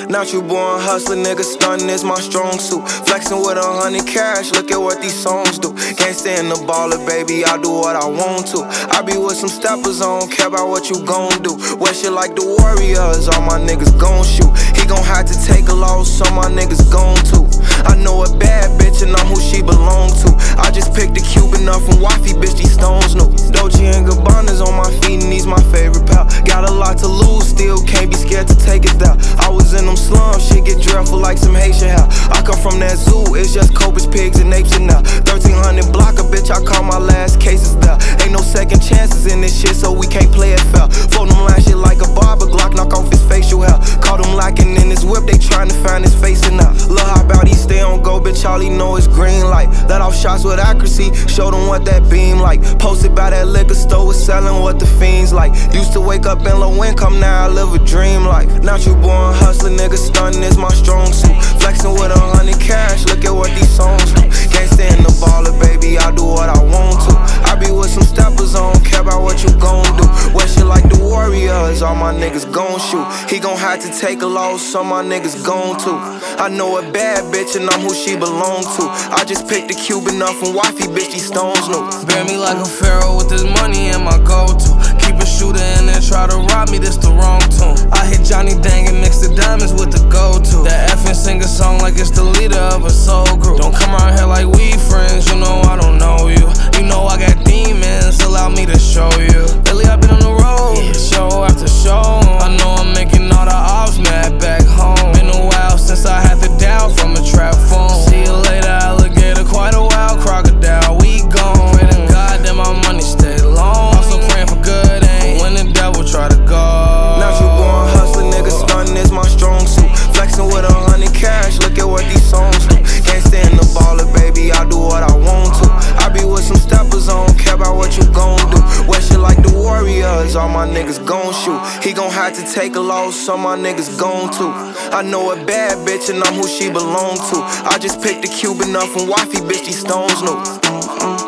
Not you born hustling, nigga, stunning is my strong suit. Flexing with 100 cash, look at what these songs do. Can't stand the baller, baby, I do what I want to. I be with some steppers, I don't care about what you gon' do. Wear shit like the Warriors, all my niggas gon' shoot. He gon' have to take a loss, so my niggas gon' too. I know a bad bitch and I'm who she belong to. I just picked a Cuban up from wifey, bitch, these stones new. Dolce and Gabbana's on my feet and these my favorite pal. Got a lot to lose, still can't be scared to take it down. I was in them slums, shit get dreadful like some Haitian hell. I come from that zoo, it's just cobras, pigs, and apes and now 1300 block a bitch, I call my last cases there. Ain't no second chances in this shit, so we can't play it fair. Fold them line shit like a barber, Glock knock off his facial hair. Caught him lacking in his whip, they trying to find his face and now. Look how about he stay on go, bitch, all he know is green light. Let off shots with accuracy, show them what that beam like. Posted by that liquor store, was selling what the fiends like. Used to wake up in low income, now I live a dream life. Not you born hustling, nigga, stunning is my strong suit. Flexing with 100 cash, look at what these songs do. Can't stand the baller, baby, I do what I want to. I be with some steppers, I don't care about what you gon' do. Wear shit like the Warriors, all my niggas gon' shoot. He gon' have to take a loss, so my niggas gon' too. I know a bad bitch and I'm who she belong to. I just picked a Cuban up from wifey, bitch, these stones new. Bear me like a pharaoh with this money and my go-to. Keep a shooter and then try to rob me, this the wrong tune. I hit Johnny Dang and mix the diamonds with the go-to. That effing sing a song like it's the leader of a soul group. Don't come around here like we friends, you know I don't know you. You know I got demons, allow me to show you. Lately I've been on the road, show after show. I know I'm making all the ops mad back home. Been a while since I had to dial from a trap phone. See you later, alligator, quite a while, crocodile, we gone. Pray to God that my money stay long. Also praying for good aim when the devil try to go. Not you born hustling, nigga, stunning is my strong suit. Flexing with 100 cash, look at what these songs do. Can't stand the baller, baby, I do what I want to. I be with some steppers, I don't care about what you gon' do. Wear shit like the Warriors, all my niggas gon' shoot. He gon' have to take a loss, so my niggas gon' too. I know a bad bitch and I'm who she belong to. I just picked a Cuban up from wifey, bitch, these stones new.